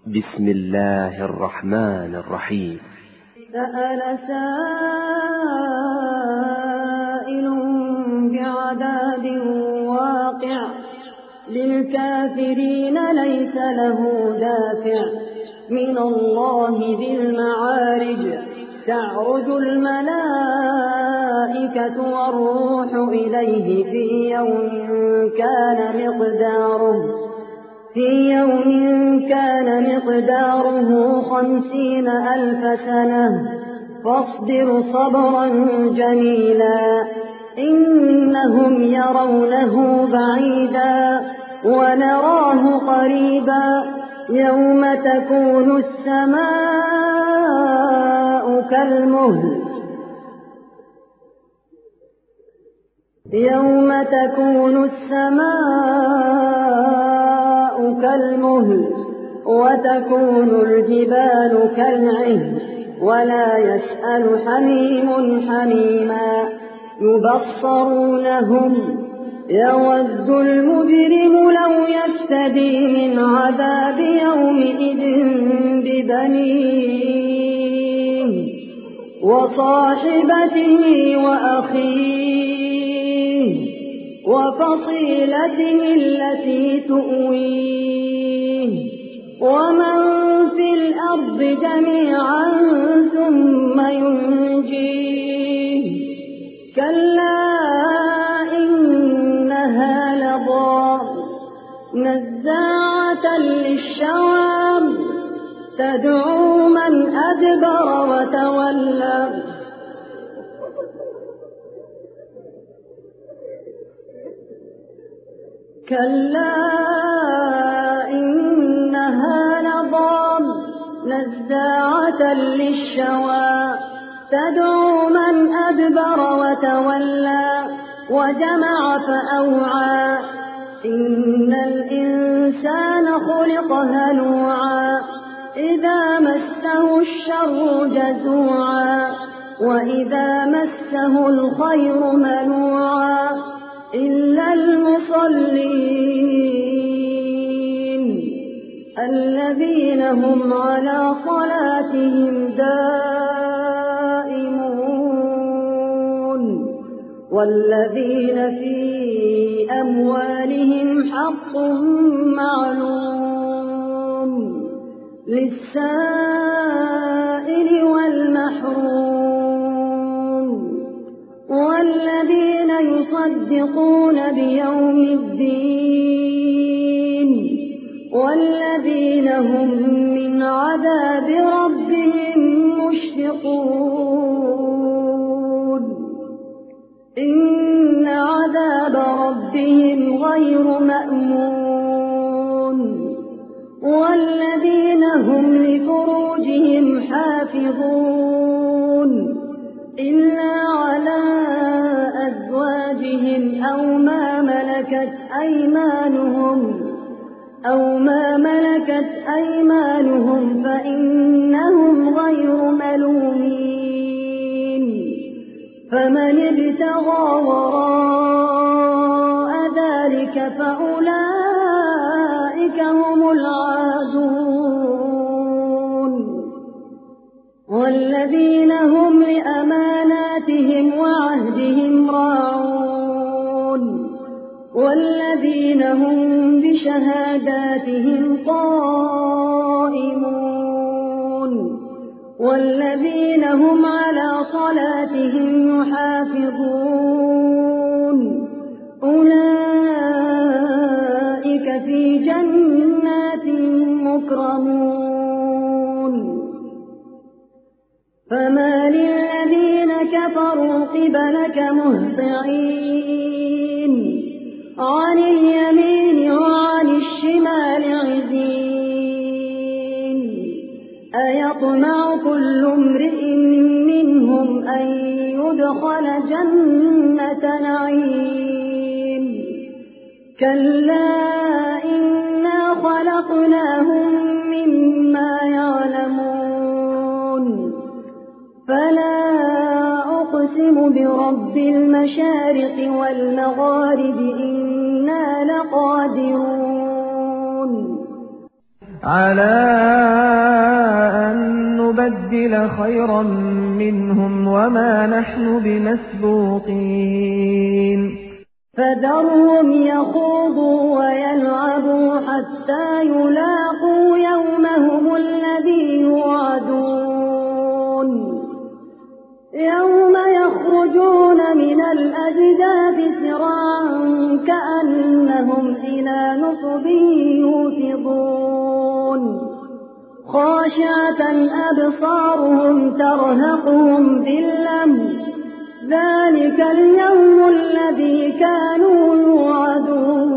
بسم الله الرحمن الرحيم. سأل سائل بعذاب واقع للكافرين ليس له دافع من الله ذي المعارج تعرج الملائكة والروح إليه في يوم كان مقداره 50,000 سنة فاصبر صبرا جميلا إنهم يرونه بعيدا ونراه قريبا يوم تكون السماء كالمهل وتكون الجبال كالعهن ولا يسأل حميم حميما يبصرونهم يود المجرم لو يفتدي من عذاب يومئذ ببنيه وصاحبته وأخيه وفصيلته التي تؤويه ومن في الأرض جميعا ثم ينجيه كلا إنها لظى نزاعة للشوى تدعو من أدبر وتولى كلا إنها لظى نزاعة للشوى تدعو من أدبر وتولى وجمع فأوعى إن الإنسان خلق هلوعا إذا مسه الشر جزوعا وإذا مسه الخير منوعا إلا المصلين الذين هم على صلاتهم دائمون والذين في أموالهم حق معلوم للسائل والمحروم والذين يصدقون بيوم الدين والذين هم من عذاب ربهم مشفقون إن عذاب ربهم غير مأمون والذين هم لفروجهم حافظون إلا على أزواجهم أو ما ملكت أيمانهم فإنهم غير ملومين فمن ابتغى وراء ذلك فأولئك هم العادون والذين هم لأماناتهم وعهدهم راعون والذين هم بشهاداتهم قائمون والذين هم على صلاتهم يحافظون أولئك في جنات مكرمون فما للذين كفروا قبلك مهطعين عن اليمين وعن الشمال عزين أيطمع كل امرئ منهم أن يدخل جنة نعيم كلا إنا خلقناهم مما يعلمون فلا أقسم برب المشارق والمغارب إنا لقادرون على أن نبدل خيرا منهم وما نحن بمسبوقين فذرهم يخوضوا ويلعبوا حتى يلاقوا يومهم الذي يوعدون يوم يخرجون من الأجداث سراعا كأنهم إلى نصب يوفضون خاشعة أبصارهم ترهقهم ذلة ذلك اليوم الذي كانوا يوعدون